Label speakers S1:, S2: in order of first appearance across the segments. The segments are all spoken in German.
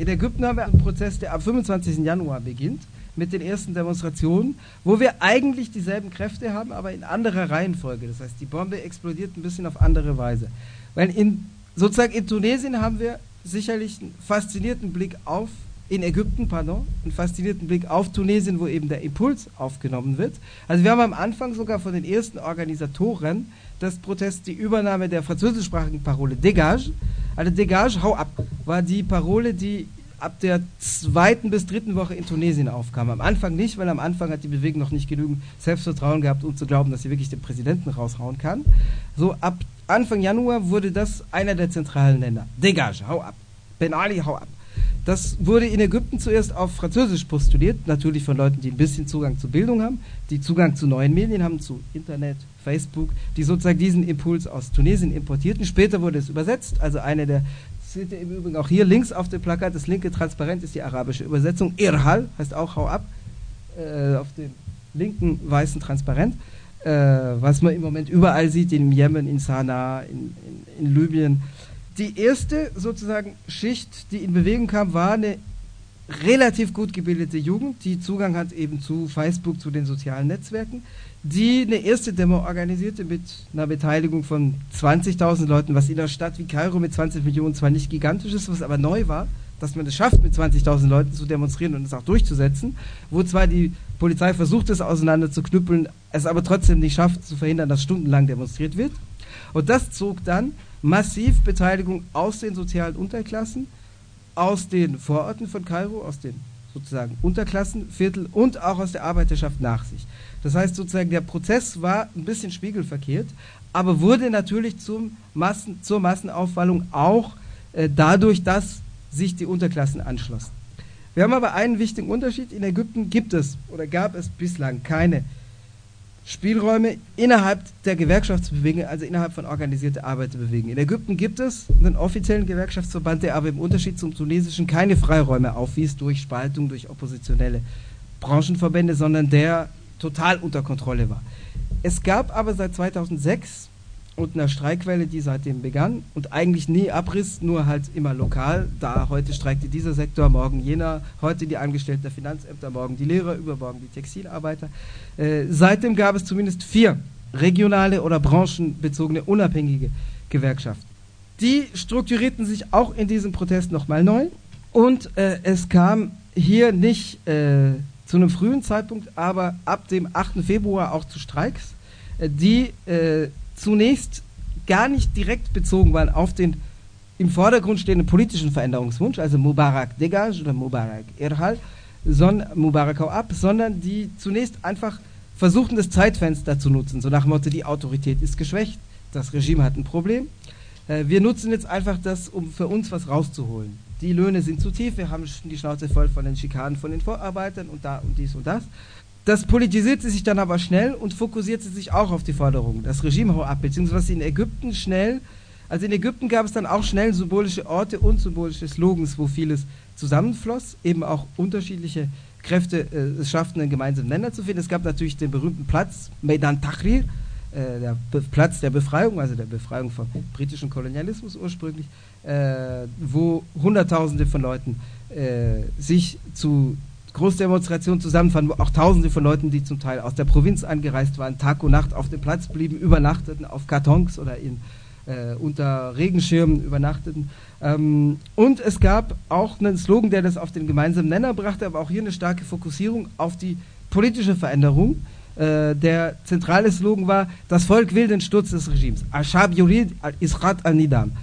S1: In Ägypten haben wir einen Prozess, der am 25. Januar beginnt, mit den ersten Demonstrationen, wo wir eigentlich dieselben Kräfte haben, aber in anderer Reihenfolge. Das heißt, die Bombe explodiert ein bisschen auf andere Weise. Weil in Tunesien haben wir sicherlich einen faszinierten Blick auf, einen faszinierten Blick auf Tunesien, wo eben der Impuls aufgenommen wird. Also wir haben am Anfang sogar von den ersten Organisatoren des Protests die Übernahme der französischsprachigen Parole Dégage. Also Dégage, hau ab, war die Parole, die ab der 2. bis 3. Woche in Tunesien aufkam. Am Anfang nicht, weil am Anfang hat die Bewegung noch nicht genügend Selbstvertrauen gehabt, um zu glauben, dass sie wirklich den Präsidenten raushauen kann. So ab Anfang Januar wurde das einer der zentralen Länder. Dégage, hau ab. Ben Ali, hau ab. Das wurde in Ägypten zuerst auf Französisch postuliert, natürlich von Leuten, die ein bisschen Zugang zu Bildung haben, die Zugang zu neuen Medien haben, zu Internet, Facebook, die sozusagen diesen Impuls aus Tunesien importierten. Später wurde es übersetzt, also eine der, seht ihr im Übrigen auch hier links auf dem Plakat, das linke Transparent ist die arabische Übersetzung, Irhal heißt auch hau ab, auf dem linken weißen Transparent, was man im Moment überall sieht, in Jemen, in Sanaa, in Libyen. Die erste sozusagen Schicht, die in Bewegung kam, war eine relativ gut gebildete Jugend, die Zugang hat eben zu Facebook, zu den sozialen Netzwerken, die eine erste Demo organisierte mit einer Beteiligung von 20.000 Leuten, was in einer Stadt wie Kairo mit 20 Millionen zwar nicht gigantisch ist, was aber neu war, dass man es schafft, mit 20.000 Leuten zu demonstrieren und es auch durchzusetzen, wo zwar die Polizei versucht, es auseinanderzuknüppeln, es aber trotzdem nicht schafft, zu verhindern, dass stundenlang demonstriert wird. Und das zog dann massiv Beteiligung aus den sozialen Unterklassen, aus den Vororten von Kairo, aus den sozusagen Unterklassenviertel und auch aus der Arbeiterschaft nach sich. Das heißt sozusagen, der Prozess war ein bisschen spiegelverkehrt, aber wurde natürlich zur Massenaufwallung auch dadurch, dass sich die Unterklassen anschlossen. Wir haben aber einen wichtigen Unterschied. In Ägypten gab es bislang keine Spielräume innerhalb der Gewerkschaftsbewegung, also innerhalb von organisierter Arbeiterbewegung. In Ägypten gibt es einen offiziellen Gewerkschaftsverband, der aber im Unterschied zum tunesischen keine Freiräume aufwies durch Spaltung, durch oppositionelle Branchenverbände, sondern der total unter Kontrolle war. Es gab aber seit 2006 und einer Streikwelle, die seitdem begann und eigentlich nie abriss, nur halt immer lokal, da heute streikte dieser Sektor, morgen jener, heute die Angestellten der Finanzämter, morgen die Lehrer, übermorgen die Textilarbeiter. Seitdem gab es zumindest 4 regionale oder branchenbezogene unabhängige Gewerkschaften. Die strukturierten sich auch in diesem Protest nochmal neu und es kam hier nicht zu einem frühen Zeitpunkt, aber ab dem 8. Februar auch zu Streiks, die zunächst gar nicht direkt bezogen waren auf den im Vordergrund stehenden politischen Veränderungswunsch, also Mubarak Dégage oder Mubarak Irhal, Mubarak hau ab, sondern die zunächst einfach versuchten, das Zeitfenster zu nutzen, so nach dem Motto, die Autorität ist geschwächt, das Regime hat ein Problem, wir nutzen jetzt einfach das, um für uns was rauszuholen. Die Löhne sind zu tief, wir haben die Schnauze voll von den Schikanen von den Vorarbeitern und da und dies und das. Das politisierte sich dann aber schnell und fokussierte sich auch auf die Forderungen. Das Regime hau ab, beziehungsweise in Ägypten gab es dann auch schnell symbolische Orte und symbolische Slogans, wo vieles zusammenfloss, eben auch unterschiedliche Kräfte es schafften, einen gemeinsamen Nenner zu finden. Es gab natürlich den berühmten Platz, Meydan Tahrir, der Platz der Befreiung, also der Befreiung vom britischen Kolonialismus ursprünglich, wo Hunderttausende von Leuten sich zu Großdemonstrationen zusammenfanden, wo auch Tausende von Leuten, die zum Teil aus der Provinz angereist waren, Tag und Nacht auf dem Platz blieben, übernachteten auf Kartons oder unter Regenschirmen übernachteten. Und es gab auch einen Slogan, der das auf den gemeinsamen Nenner brachte, aber auch hier eine starke Fokussierung auf die politische Veränderung. Der zentrale Slogan war, das Volk will den Sturz des Regimes. Al-Shab yurid al-Isqat al-Nidam.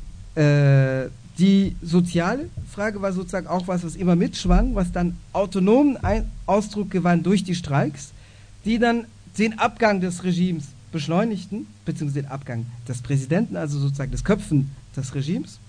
S1: Die soziale Frage war sozusagen auch was immer mitschwang, was dann autonomen Ausdruck gewann durch die Streiks, die dann den Abgang des Regimes beschleunigten, beziehungsweise den Abgang des Präsidenten, also sozusagen das Köpfen des Regimes,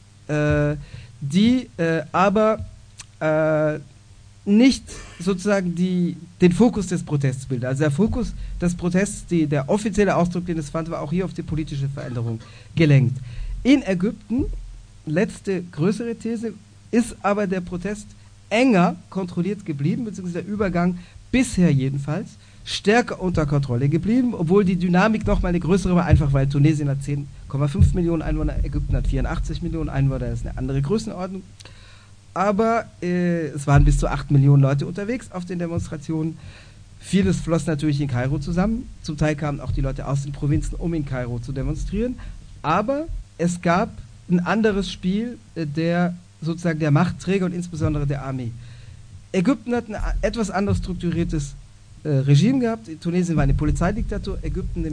S1: die aber nicht sozusagen den Fokus des Protests bildet. Also der Fokus des Protests, der offizielle Ausdruck, den es fand, war auch hier auf die politische Veränderung gelenkt. In Ägypten, letzte größere These, ist aber der Protest enger kontrolliert geblieben, beziehungsweise der Übergang bisher jedenfalls stärker unter Kontrolle geblieben, obwohl die Dynamik nochmal eine größere war, einfach weil Tunesien hat 10,5 Millionen Einwohner, Ägypten hat 84 Millionen Einwohner, das ist eine andere Größenordnung. aber es waren bis zu 8 Millionen Leute unterwegs auf den Demonstrationen. Vieles floss natürlich in Kairo zusammen. Zum Teil kamen auch die Leute aus den Provinzen, um in Kairo zu demonstrieren. Aber es gab ein anderes Spiel der Machtträger und insbesondere der Armee. Ägypten hat ein etwas anders strukturiertes Regime gehabt. Tunesien war eine Polizeidiktatur, Ägypten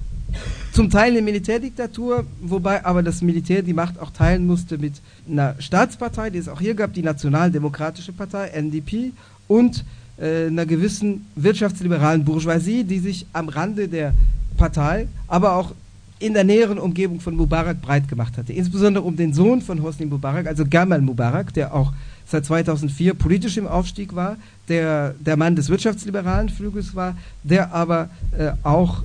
S1: zum Teil eine Militärdiktatur, wobei aber das Militär die Macht auch teilen musste mit einer Staatspartei, die es auch hier gab, die Nationaldemokratische Partei, NDP, und einer gewissen wirtschaftsliberalen Bourgeoisie, die sich am Rande der Partei, aber auch in der näheren Umgebung von Mubarak breit gemacht hatte. Insbesondere um den Sohn von Hosni Mubarak, also Gamal Mubarak, der auch seit 2004 politisch im Aufstieg war, der Mann des wirtschaftsliberalen Flügels war, der aber auch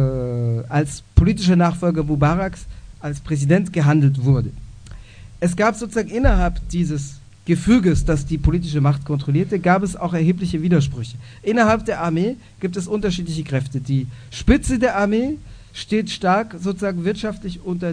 S1: als politischer Nachfolger Mubaraks als Präsident gehandelt wurde. Es gab sozusagen innerhalb dieses Gefüges, das die politische Macht kontrollierte, gab es auch erhebliche Widersprüche. Innerhalb der Armee gibt es unterschiedliche Kräfte. Die Spitze der Armee steht stark sozusagen wirtschaftlich unter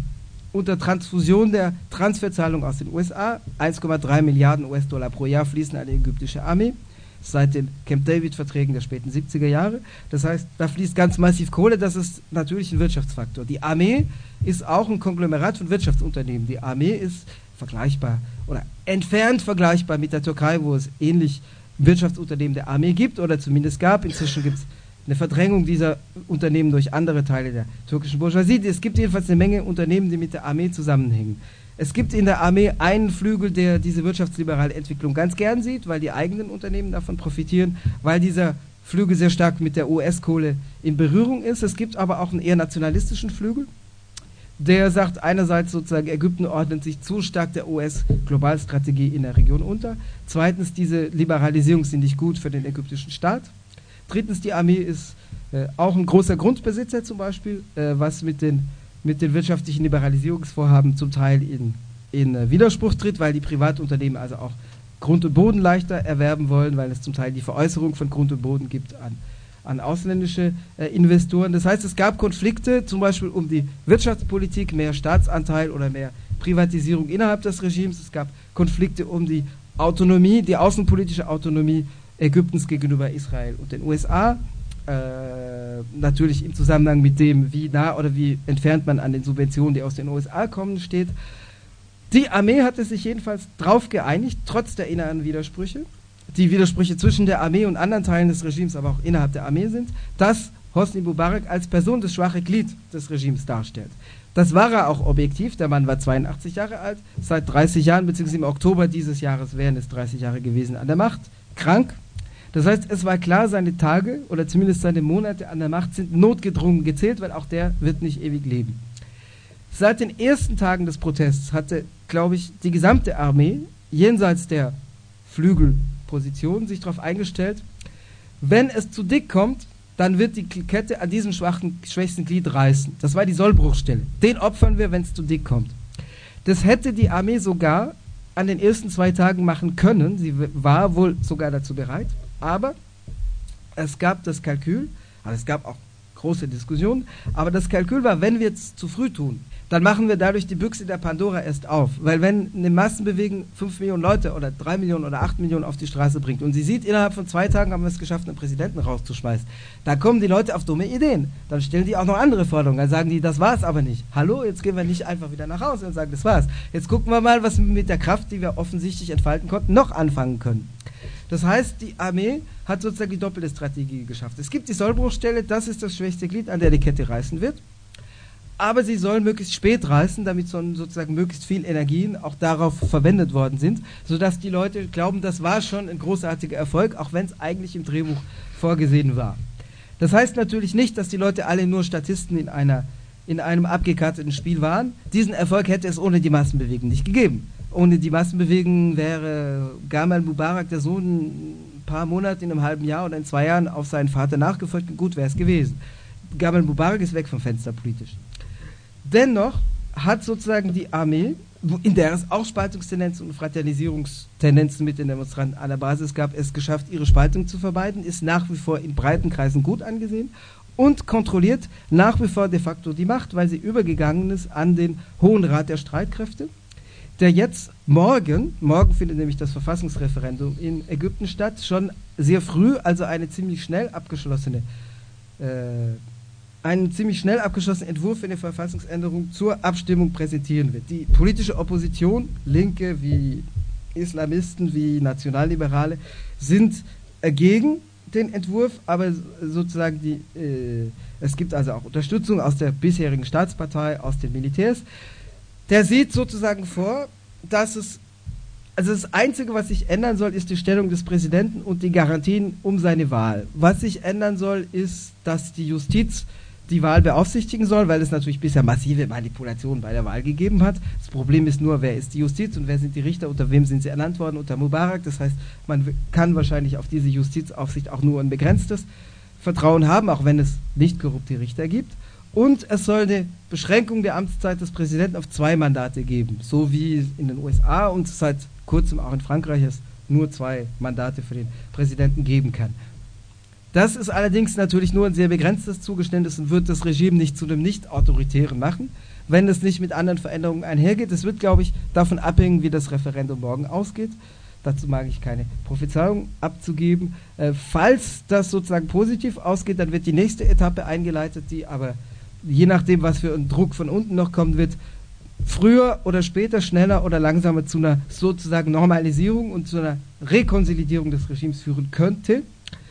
S1: Transfusion der Transferzahlung aus den USA. 1,3 Milliarden US-Dollar pro Jahr fließen an die ägyptische Armee seit den Camp David-Verträgen der späten 70er Jahre. Das heißt, da fließt ganz massiv Kohle, das ist natürlich ein Wirtschaftsfaktor. Die Armee ist auch ein Konglomerat von Wirtschaftsunternehmen. Die Armee ist vergleichbar oder entfernt vergleichbar mit der Türkei, wo es ähnlich Wirtschaftsunternehmen der Armee gibt oder zumindest gab. Inzwischen gibt es eine Verdrängung dieser Unternehmen durch andere Teile der türkischen Bourgeoisie. Es gibt jedenfalls eine Menge Unternehmen, die mit der Armee zusammenhängen. Es gibt in der Armee einen Flügel, der diese wirtschaftsliberale Entwicklung ganz gern sieht, weil die eigenen Unternehmen davon profitieren, weil dieser Flügel sehr stark mit der US-Kohle in Berührung ist. Es gibt aber auch einen eher nationalistischen Flügel, der sagt einerseits sozusagen, Ägypten ordnet sich zu stark der US-Globalstrategie in der Region unter. Zweitens, diese Liberalisierung sind nicht gut für den ägyptischen Staat. Drittens, die Armee ist auch ein großer Grundbesitzer zum Beispiel, was mit den wirtschaftlichen Liberalisierungsvorhaben zum Teil in Widerspruch tritt, weil die Privatunternehmen also auch Grund und Boden leichter erwerben wollen, weil es zum Teil die Veräußerung von Grund und Boden gibt an ausländische Investoren. Das heißt, es gab Konflikte, zum Beispiel um die Wirtschaftspolitik, mehr Staatsanteil oder mehr Privatisierung innerhalb des Regimes. Es gab Konflikte um die Autonomie, die außenpolitische Autonomie Ägyptens gegenüber Israel und den USA. Natürlich im Zusammenhang mit dem, wie nah oder wie entfernt man an den Subventionen, die aus den USA kommen, steht. Die Armee hatte sich jedenfalls darauf geeinigt, trotz der inneren Widersprüche, die Widersprüche zwischen der Armee und anderen Teilen des Regimes, aber auch innerhalb der Armee sind, dass Hosni Mubarak als Person das schwache Glied des Regimes darstellt. Das war er auch objektiv, der Mann war 82 Jahre alt, seit 30 Jahren, beziehungsweise im Oktober dieses Jahres wären es 30 Jahre gewesen, an der Macht, krank. Das heißt, es war klar, seine Tage oder zumindest seine Monate an der Macht sind notgedrungen gezählt, weil auch der wird nicht ewig leben. Seit den ersten Tagen des Protests hatte, glaube ich, die gesamte Armee jenseits der Flügelposition sich darauf eingestellt, wenn es zu dick kommt, dann wird die Kette an diesem schwächsten Glied reißen. Das war die Sollbruchstelle. Den opfern wir, wenn es zu dick kommt. Das hätte die Armee sogar an den ersten 2 Tagen machen können. Sie war wohl sogar dazu bereit. Aber es gab das Kalkül, also es gab auch große Diskussionen, aber das Kalkül war, wenn wir es zu früh tun, dann machen wir dadurch die Büchse der Pandora erst auf. Weil wenn eine Massenbewegung 5 Millionen Leute oder 3 Millionen oder 8 Millionen auf die Straße bringt und sie sieht, innerhalb von 2 Tagen haben wir es geschafft, einen Präsidenten rauszuschmeißen, da kommen die Leute auf dumme Ideen. Dann stellen die auch noch andere Forderungen. Dann sagen die, das war's aber nicht. Hallo, jetzt gehen wir nicht einfach wieder nach Hause und sagen, das war's. Jetzt gucken wir mal, was wir mit der Kraft, die wir offensichtlich entfalten konnten, noch anfangen können. Das heißt, die Armee hat sozusagen die doppelte Strategie geschafft. Es gibt die Sollbruchstelle, das ist das schwächste Glied, an der die Kette reißen wird. Aber sie soll möglichst spät reißen, damit sozusagen möglichst viel Energien auch darauf verwendet worden sind, sodass die Leute glauben, das war schon ein großartiger Erfolg, auch wenn es eigentlich im Drehbuch vorgesehen war. Das heißt natürlich nicht, dass die Leute alle nur Statisten in einem abgekarteten Spiel waren. Diesen Erfolg hätte es ohne die Massenbewegung nicht gegeben. Ohne die Massenbewegung wäre Gamal Mubarak, der Sohn, ein paar Monate, in einem halben Jahr oder in 2 Jahren auf seinen Vater nachgefolgt und gut wäre es gewesen. Gamal Mubarak ist weg vom Fenster politisch. Dennoch hat sozusagen die Armee, in der es auch Spaltungstendenzen und Fraternisierungstendenzen mit den Demonstranten an der Basis gab, es geschafft, ihre Spaltung zu vermeiden, ist nach wie vor in breiten Kreisen gut angesehen und kontrolliert nach wie vor de facto die Macht, weil sie übergegangen ist an den Hohen Rat der Streitkräfte. der jetzt morgen findet nämlich das Verfassungsreferendum in Ägypten statt, schon sehr früh, also einen ziemlich schnell abgeschlossenen Entwurf für eine Verfassungsänderung zur Abstimmung präsentieren wird. Die politische Opposition, Linke wie Islamisten, wie Nationalliberale, sind gegen den Entwurf, aber sozusagen es gibt also auch Unterstützung aus der bisherigen Staatspartei, aus den Militärs. Der sieht sozusagen vor, dass das Einzige, was sich ändern soll, ist die Stellung des Präsidenten und die Garantien um seine Wahl. Was sich ändern soll, ist, dass die Justiz die Wahl beaufsichtigen soll, weil es natürlich bisher massive Manipulationen bei der Wahl gegeben hat. Das Problem ist nur, wer ist die Justiz und wer sind die Richter, unter wem sind sie ernannt worden, unter Mubarak. Das heißt, man kann wahrscheinlich auf diese Justizaufsicht auch nur ein begrenztes Vertrauen haben, auch wenn es nicht korrupte Richter gibt. Und es soll eine Beschränkung der Amtszeit des Präsidenten auf 2 Mandate geben, so wie in den USA und seit kurzem auch in Frankreich es nur 2 Mandate für den Präsidenten geben kann. Das ist allerdings natürlich nur ein sehr begrenztes Zugeständnis und wird das Regime nicht zu einem nicht-autoritären machen, wenn es nicht mit anderen Veränderungen einhergeht. Es wird, glaube ich, davon abhängen, wie das Referendum morgen ausgeht. Dazu mag ich keine Prophezeiung abzugeben. Falls das sozusagen positiv ausgeht, dann wird die nächste Etappe eingeleitet, die aber, je nachdem, was für ein Druck von unten noch kommen wird, früher oder später, schneller oder langsamer zu einer sozusagen Normalisierung und zu einer Rekonsolidierung des Regimes führen könnte.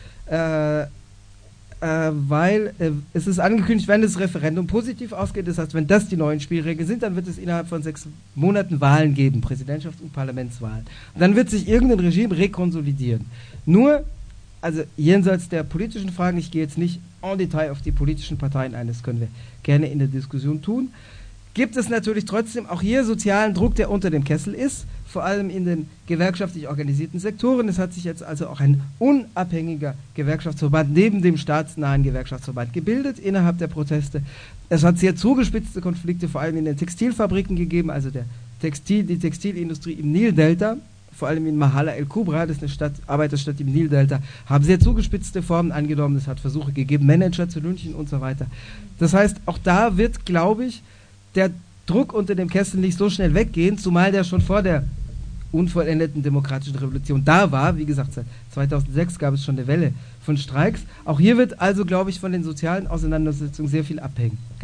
S1: Weil es ist angekündigt, wenn das Referendum positiv ausgeht, das heißt, wenn das die neuen Spielregeln sind, dann wird es innerhalb von 6 Monaten Wahlen geben, Präsidentschafts- und Parlamentswahlen. Und dann wird sich irgendein Regime rekonsolidieren. Nur, also jenseits der politischen Fragen, ich gehe jetzt nicht en Detail auf die politischen Parteien ein, das können wir gerne in der Diskussion tun, gibt es natürlich trotzdem auch hier sozialen Druck, der unter dem Kessel ist, vor allem in den gewerkschaftlich organisierten Sektoren. Es hat sich jetzt also auch ein unabhängiger Gewerkschaftsverband neben dem staatsnahen Gewerkschaftsverband gebildet innerhalb der Proteste. Es hat sehr zugespitzte Konflikte vor allem in den Textilfabriken gegeben, also die Textilindustrie im Nildelta, vor allem in Mahala el-Kubra, das ist eine Arbeiterstadt im Nildelta, haben sehr zugespitzte Formen angenommen. Es hat Versuche gegeben, Manager zu lynchen und so weiter. Das heißt, auch da wird, glaube ich, der Druck unter dem Kessel nicht so schnell weggehen, zumal der schon vor der unvollendeten demokratischen Revolution da war. Wie gesagt, seit 2006 gab es schon eine Welle von Streiks. Auch hier wird also, glaube ich, von den sozialen Auseinandersetzungen sehr viel abhängen.